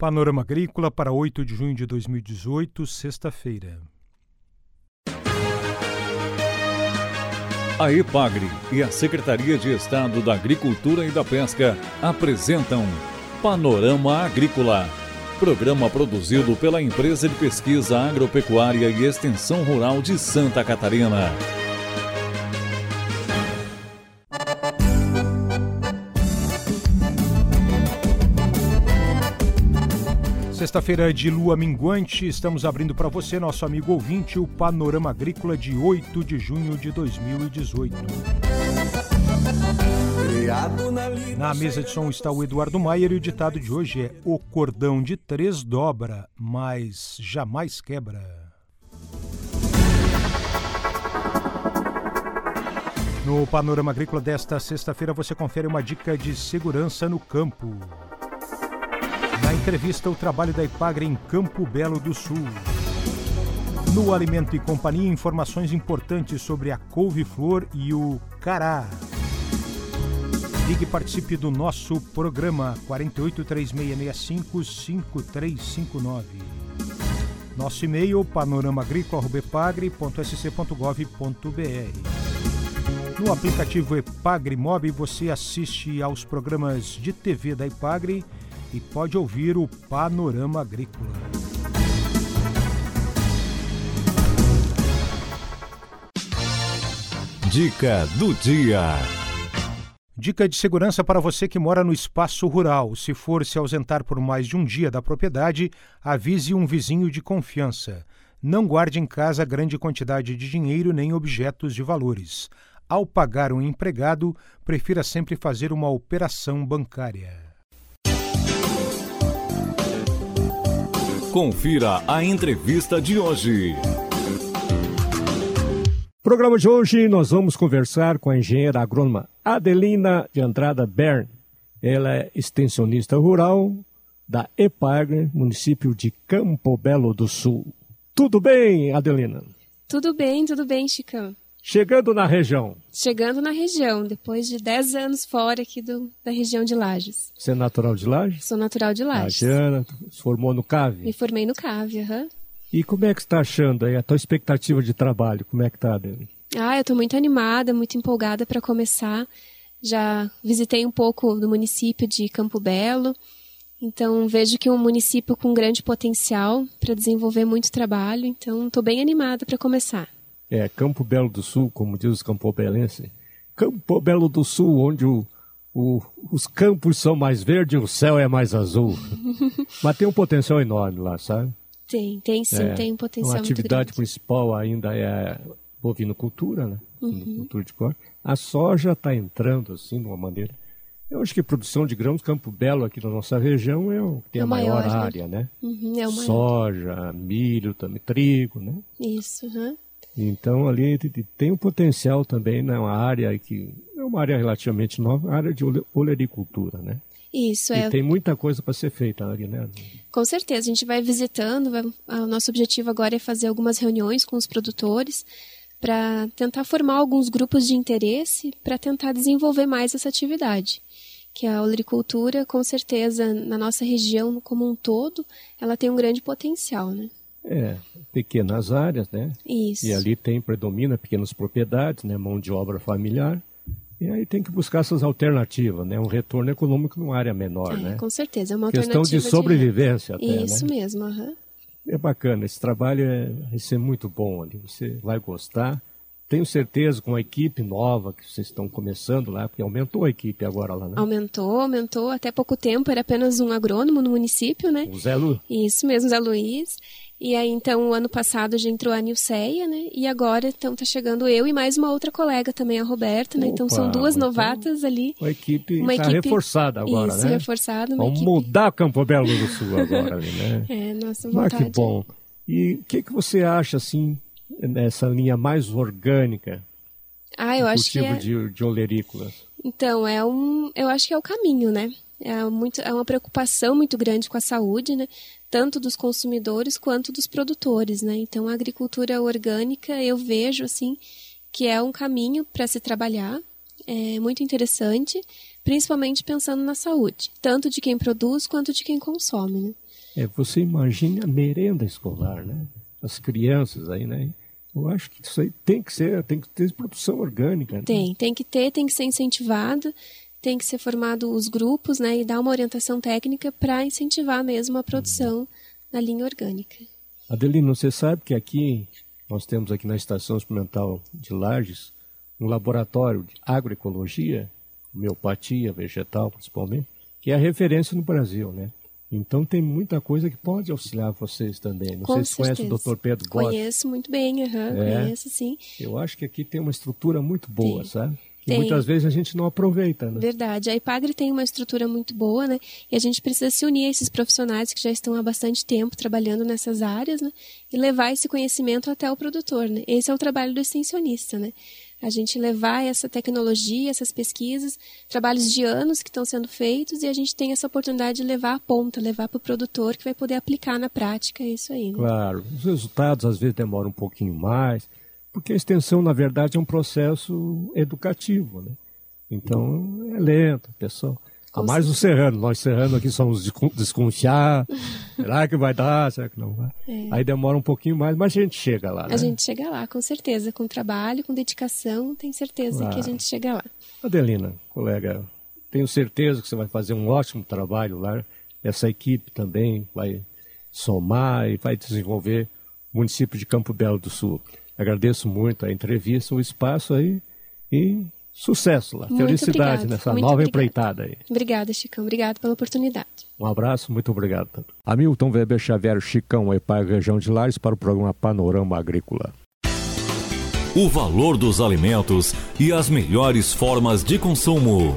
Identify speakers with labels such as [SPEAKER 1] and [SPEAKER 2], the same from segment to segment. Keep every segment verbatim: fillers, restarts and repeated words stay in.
[SPEAKER 1] Panorama Agrícola para oito de junho de dois mil e dezoito, sexta-feira.
[SPEAKER 2] A EPAGRE e a Secretaria de Estado da Agricultura e da Pesca apresentam Panorama Agrícola, programa produzido pela Empresa de Pesquisa Agropecuária e Extensão Rural de Santa Catarina.
[SPEAKER 1] Sexta-feira de lua minguante, estamos abrindo para você, nosso amigo ouvinte, o Panorama Agrícola de oito de junho de dois mil e dezoito. Na mesa de som está o Eduardo Maier e o ditado de hoje é: o cordão de três dobra, mas jamais quebra. No Panorama Agrícola desta sexta-feira você confere uma dica de segurança no campo. Na entrevista, o trabalho da EPAGRE em Campo Belo do Sul. No Alimento e Companhia, informações importantes sobre a couve-flor e o cará. Ligue e participe do nosso programa quatro oito três seis seis cinco cinco três cinco nove. Nosso e-mail panoramaagricola arroba epagre ponto s c ponto gov ponto b r. No aplicativo EPAGRE Mob você assiste aos programas de T V da EPAGRE e pode ouvir o Panorama Agrícola.
[SPEAKER 2] Dica do dia.
[SPEAKER 1] Dica de segurança para você que mora no espaço rural. Se for se ausentar por mais de um dia da propriedade, avise um vizinho de confiança. Não guarde em casa grande quantidade de dinheiro nem objetos de valores. Ao pagar um empregado, prefira sempre fazer uma operação bancária.
[SPEAKER 2] Confira a entrevista de hoje.
[SPEAKER 3] No programa de hoje nós vamos conversar com a engenheira agrônoma Adelina de Andrada Bern. Ela é extensionista rural da EPAGRE, município de Campo Belo do Sul. Tudo bem, Adelina?
[SPEAKER 4] Tudo bem, tudo bem, Chicão.
[SPEAKER 3] Chegando na região.
[SPEAKER 4] Chegando na região, depois de dez anos fora aqui do, da região de Lages.
[SPEAKER 3] Você é natural de Lages?
[SPEAKER 4] Sou natural de Lages.
[SPEAKER 3] Lagiana, se formou no C A V?
[SPEAKER 4] Me formei no C A V, aham. Uhum.
[SPEAKER 3] E como é que você está achando aí a tua expectativa de trabalho? Como é que está, Adelina?
[SPEAKER 4] Ah, eu estou muito animada, muito empolgada para começar. Já visitei um pouco do município de Campo Belo, então vejo que é um município com grande potencial para desenvolver muito trabalho, então estou bem animada para começar.
[SPEAKER 3] É, Campo Belo do Sul, como diz os campobelenses, Campo Belo do Sul, onde o, o, os campos são mais verdes e o céu é mais azul. Mas tem um potencial enorme lá, sabe?
[SPEAKER 4] Tem, tem sim, é, tem um potencial muito grande. A
[SPEAKER 3] atividade principal ainda é bovinocultura, né? Uhum. Cultura de corte. A soja está entrando, assim, de uma maneira... Eu acho que a produção de grãos Campo Belo aqui na nossa região é o que tem é a maior, maior área, né? né?
[SPEAKER 4] Uhum, é o maior.
[SPEAKER 3] Soja, milho, também, trigo, né?
[SPEAKER 4] Isso, uhum.
[SPEAKER 3] Então, ali tem um potencial também na área que é uma área relativamente nova, a área de olericultura, né?
[SPEAKER 4] Isso,
[SPEAKER 3] e
[SPEAKER 4] é.
[SPEAKER 3] tem muita coisa para ser feita ali, né?
[SPEAKER 4] Com certeza, a gente vai visitando, vai... o nosso objetivo agora é fazer algumas reuniões com os produtores para tentar formar alguns grupos de interesse para tentar desenvolver mais essa atividade. Que a olericultura, com certeza, na nossa região como um todo, ela tem um grande potencial, né?
[SPEAKER 3] É, pequenas áreas, né?
[SPEAKER 4] Isso.
[SPEAKER 3] E ali tem, predomina pequenas propriedades, né? Mão de obra familiar. E aí tem que buscar essas alternativas, né? Um retorno econômico numa área menor, é, né?
[SPEAKER 4] Com certeza, é uma
[SPEAKER 3] questão
[SPEAKER 4] alternativa
[SPEAKER 3] de sobrevivência
[SPEAKER 4] de...
[SPEAKER 3] até,
[SPEAKER 4] Isso
[SPEAKER 3] né?
[SPEAKER 4] mesmo, aham. Uhum.
[SPEAKER 3] É bacana, esse trabalho é, vai ser muito bom ali, você vai gostar. Tenho certeza com a equipe nova que vocês estão começando lá, porque aumentou a equipe agora lá, né?
[SPEAKER 4] Aumentou, aumentou. Até pouco tempo era apenas um agrônomo no município, né?
[SPEAKER 3] O Zé Lu.
[SPEAKER 4] Isso mesmo, Zé Luiz. E aí, então, o ano passado já entrou a Nilceia, né? E agora, então, tá chegando eu e mais uma outra colega também, a Roberta, né? Opa, então, são duas então, novatas ali.
[SPEAKER 3] A equipe
[SPEAKER 4] uma
[SPEAKER 3] está
[SPEAKER 4] equipe...
[SPEAKER 3] reforçada agora,
[SPEAKER 4] Isso,
[SPEAKER 3] né?
[SPEAKER 4] reforçada.
[SPEAKER 3] Vamos
[SPEAKER 4] equipe...
[SPEAKER 3] mudar Campo Belo do Sul agora, ali, né?
[SPEAKER 4] É, nossa vontade.
[SPEAKER 3] Mas que bom. E o que, que você acha, assim, nessa linha mais orgânica?
[SPEAKER 4] Ah, eu acho que é...
[SPEAKER 3] de, de olerícolas.
[SPEAKER 4] Então, é um, eu acho que é o caminho, né? É, muito, é uma preocupação muito grande com a saúde, né? Tanto dos consumidores quanto dos produtores, né? Então, a agricultura orgânica, eu vejo, assim, que é um caminho para se trabalhar. é muito interessante, principalmente pensando na saúde, tanto de quem produz quanto de quem consome, né?
[SPEAKER 3] É, você imagina a merenda escolar, né? As crianças aí, né? Eu acho que isso aí tem que ser, tem que ter produção orgânica. Né?
[SPEAKER 4] Tem, tem que ter, tem que ser incentivado, tem que ser formado os grupos, né? E dar uma orientação técnica para incentivar mesmo a produção uhum. na linha orgânica.
[SPEAKER 3] Adelino, você sabe que aqui, nós temos aqui na Estação Experimental de Lages, um laboratório de agroecologia, homeopatia vegetal principalmente, que é a referência no Brasil, né? Então tem muita coisa que pode auxiliar vocês também. Não
[SPEAKER 4] Com
[SPEAKER 3] sei se
[SPEAKER 4] certeza.
[SPEAKER 3] conhece o doutor Pedro Gotti.
[SPEAKER 4] Conheço muito bem, uhum,
[SPEAKER 3] é.
[SPEAKER 4] conheço sim.
[SPEAKER 3] Eu acho que aqui tem uma estrutura muito boa,
[SPEAKER 4] tem.
[SPEAKER 3] sabe? Que
[SPEAKER 4] tem.
[SPEAKER 3] muitas vezes a gente não aproveita, né?
[SPEAKER 4] Verdade. A IPAGRE tem uma estrutura muito boa, né? E a gente precisa se unir a esses profissionais que já estão há bastante tempo trabalhando nessas áreas, né? E levar esse conhecimento até o produtor, né? Esse é o trabalho do extensionista, né? A gente levar essa tecnologia, essas pesquisas, trabalhos de anos que estão sendo feitos, e a gente tem essa oportunidade de levar à ponta, levar para o produtor que vai poder aplicar na prática isso aí. Né?
[SPEAKER 3] Claro, os resultados às vezes demoram um pouquinho mais, porque a extensão, na verdade, é um processo educativo, né? Então, é lento, pessoal. A mais os serranos, nós serranos aqui somos desconfiados, será que vai dar, será que não vai? É. Aí demora um pouquinho mais, mas a gente chega lá, né?
[SPEAKER 4] A gente chega lá, com certeza, com trabalho, com dedicação, tenho certeza claro. que a gente chega lá.
[SPEAKER 3] Adelina, colega, tenho certeza que você vai fazer um ótimo trabalho lá, essa equipe também vai somar e vai desenvolver o município de Campo Belo do Sul. Agradeço muito a entrevista, o espaço aí e... sucesso lá, muito felicidade obrigado, nessa nova obrigado. empreitada aí.
[SPEAKER 4] Obrigada, Chicão, obrigado pela oportunidade.
[SPEAKER 3] Um abraço, muito obrigado. Hamilton Weber Xavier Chicão, EPAGRE Região de Lages, para o programa Panorama Agrícola.
[SPEAKER 2] O valor dos alimentos e as melhores formas de consumo.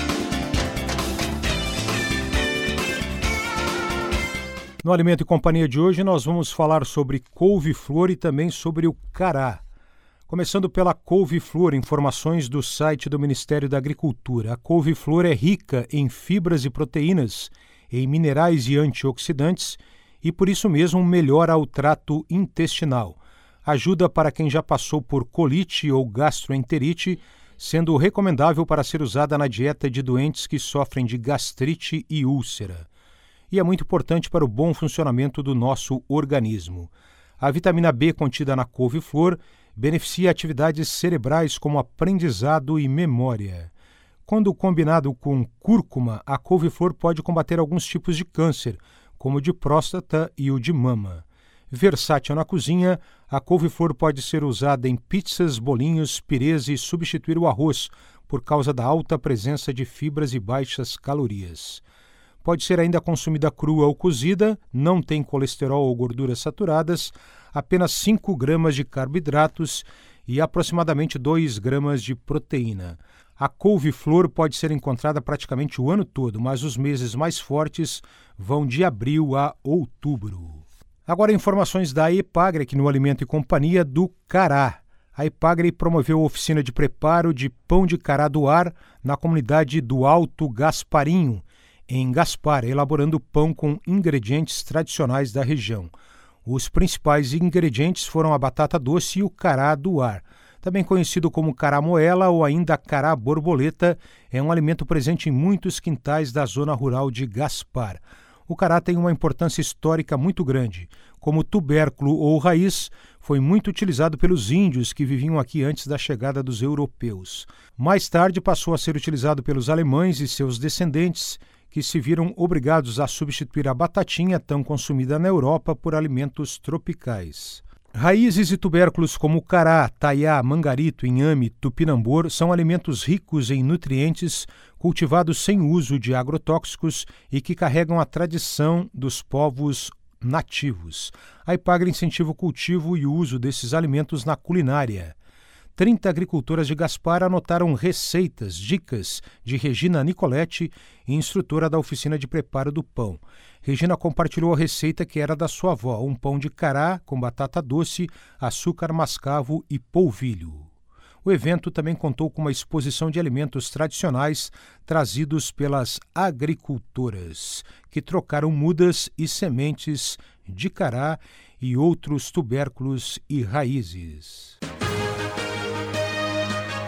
[SPEAKER 1] No Alimento e Companhia de hoje nós vamos falar sobre couve-flor e também sobre o cará. Começando pela couve-flor, informações do site do Ministério da Agricultura. A couve-flor é rica em fibras e proteínas, em minerais e antioxidantes e, por isso mesmo, melhora o trato intestinal. Ajuda para quem já passou por colite ou gastroenterite, sendo recomendável para ser usada na dieta de doentes que sofrem de gastrite e úlcera. E é muito importante para o bom funcionamento do nosso organismo. A vitamina B contida na couve-flor beneficia atividades cerebrais como aprendizado e memória. Quando combinado com cúrcuma, a couve-flor pode combater alguns tipos de câncer, como o de próstata e o de mama. Versátil na cozinha, a couve-flor pode ser usada em pizzas, bolinhos, pirês e substituir o arroz, por causa da alta presença de fibras e baixas calorias. Pode ser ainda consumida crua ou cozida, não tem colesterol ou gorduras saturadas, apenas cinco gramas de carboidratos e aproximadamente dois gramas de proteína. A couve-flor pode ser encontrada praticamente o ano todo, mas os meses mais fortes vão de abril a outubro. Agora informações da EPAGRE aqui no Alimento e Companhia do cará. A EPAGRE promoveu a oficina de preparo de pão de cará do ar na comunidade do Alto Gasparinho, em Gaspar, elaborando pão com ingredientes tradicionais da região. Os principais ingredientes foram a batata doce e o cará do ar. Também conhecido como cará moela ou ainda cará borboleta, é um alimento presente em muitos quintais da zona rural de Gaspar. O cará tem uma importância histórica muito grande. Como tubérculo ou raiz, foi muito utilizado pelos índios que viviam aqui antes da chegada dos europeus. Mais tarde passou a ser utilizado pelos alemães e seus descendentes, que se viram obrigados a substituir a batatinha tão consumida na Europa por alimentos tropicais. Raízes e tubérculos como cará, taiá, mangarito, inhame, tupinambor são alimentos ricos em nutrientes, cultivados sem uso de agrotóxicos e que carregam a tradição dos povos nativos. A EPAGRE incentiva o cultivo e o uso desses alimentos na culinária. trinta agricultoras de Gaspar anotaram receitas, dicas de Regina Nicoletti, instrutora da oficina de preparo do pão. Regina compartilhou a receita que era da sua avó, um pão de cará com batata doce, açúcar mascavo e polvilho. O evento também contou com uma exposição de alimentos tradicionais trazidos pelas agricultoras, que trocaram mudas e sementes de cará e outros tubérculos e raízes.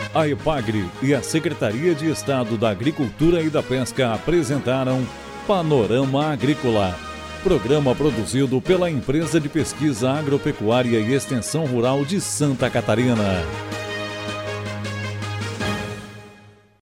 [SPEAKER 2] A EPAGRE e a Secretaria de Estado da Agricultura e da Pesca apresentaram Panorama Agrícola, programa produzido pela Empresa de Pesquisa Agropecuária e Extensão Rural de Santa Catarina.